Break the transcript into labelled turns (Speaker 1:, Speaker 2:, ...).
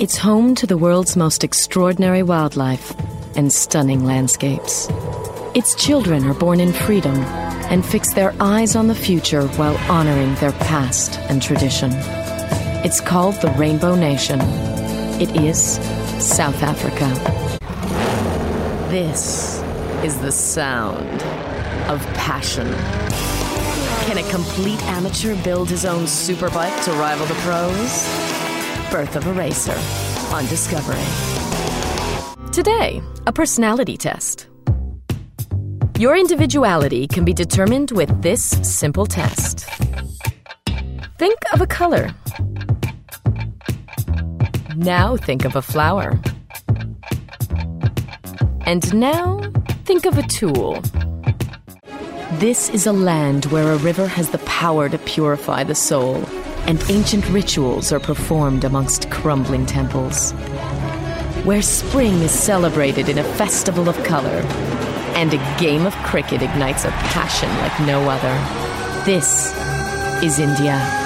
Speaker 1: It's home to the world's most extraordinary wildlife and stunning landscapes. Its children are born in freedom and fix their eyes on the future while honoring their past and tradition. It's called the Rainbow Nation. It is South Africa. This is the sound of passion. Can a complete amateur build his own superbike to rival the pros? Birth of a Racer on Discovery. Today, a personality test. Your individuality can be determined with this simple test. Think of a color. Now think of a flower. And now think of a tool. This is a land where a river has the power to purify the soul, and ancient rituals are performed amongst crumbling temples. Where spring is celebrated in a festival of color, and a game of cricket ignites a passion like no other. This is India.